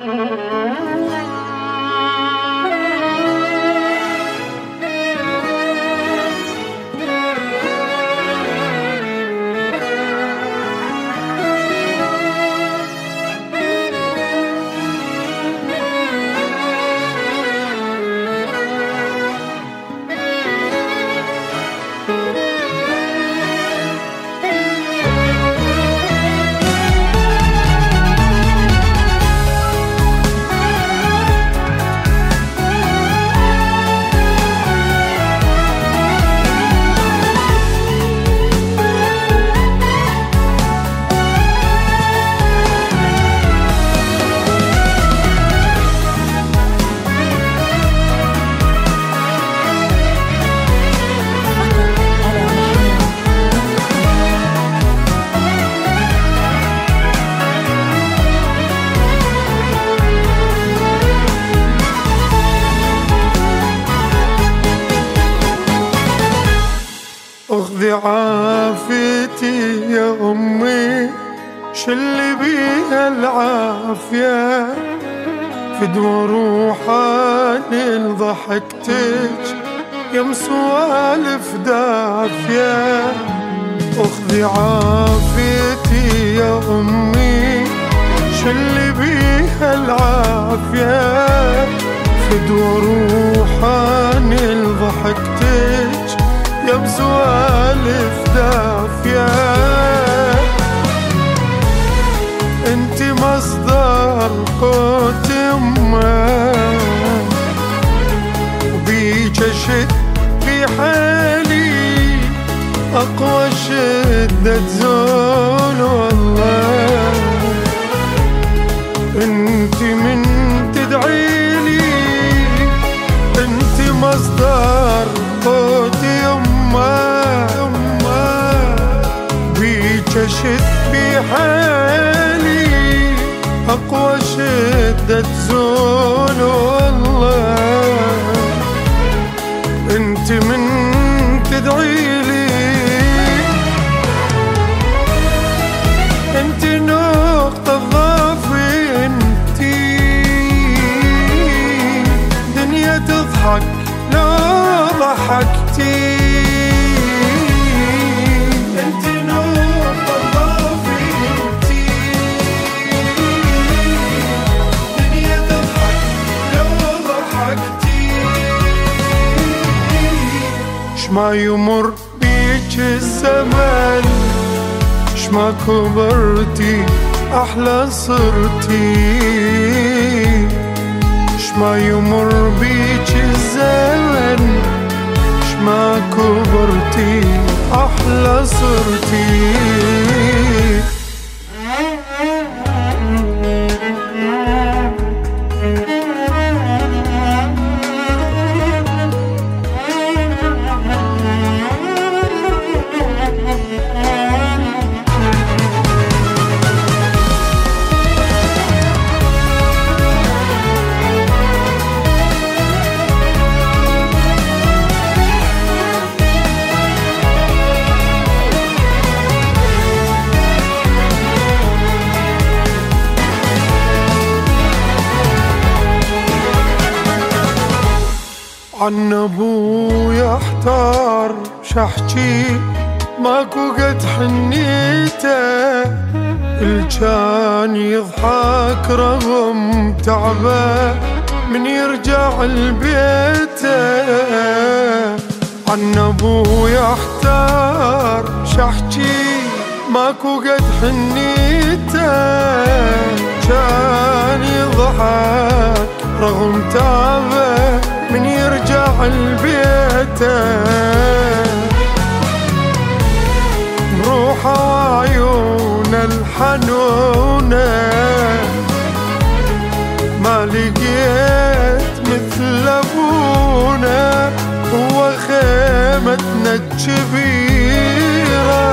اخذي عافيتي يا أمي، شلي بيها العافية، فدوى روحاني لضحكتك يم سوالف دافية. اخذي عافيتي يا أمي، شلي بيها العافية، فدوى روحاني لضحكتك يا بسوالف دافية. انتي مصدر قوت يمه، وبيك اشد في حالي اقوى شدة زول والله. انتي من تدعيلي، انتي مصدر قوت يمه، بيك اشد بحالي اقوى شدة زول والله. انت من تدعيلي، انت نقطة ضعفي، انتي دنيا تضحك لو ضحكتي. ما يمر بيك الزمن، شما كبرتي أحلى صرتي. شما يمر بيك الزمن، شما كبرتي أحلى صرتي. عن ابويا احتار شحكي، ماكو قد حنيته، الجان يضحك رغم تعبه من يرجع لبيته. عن ابويا احتار شحكي، ماكو قد حنيته، كان يضحك رغم تعبه من يرجع لبيته. بروحه وعيونه الحنونه، ما لقيت مثل ابونا، هو خيمتنا الكبيره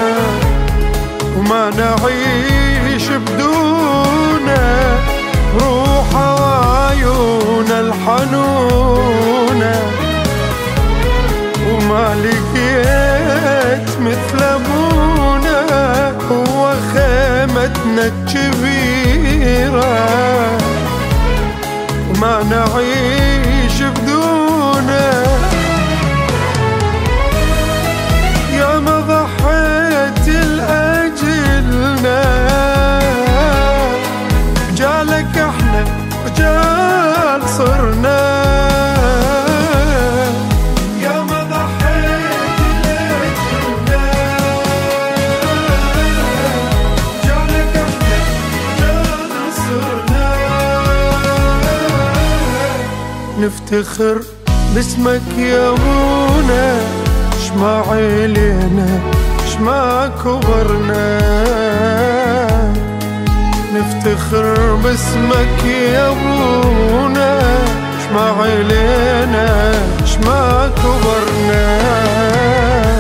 وما نعيش بدونه. روحه وعيونه الحنونه، وما لقيت مثل ابونا، هو خيمتنا الكبيره رجال صرنا. يا ما ضحيت لأجلنا جعلك احنا رجال صرنا. نفتخر باسمك يا ابونا، شما علينا شما كبرنا. نفتخر باسمك يا ابونا، شما علينا شما كبرنا.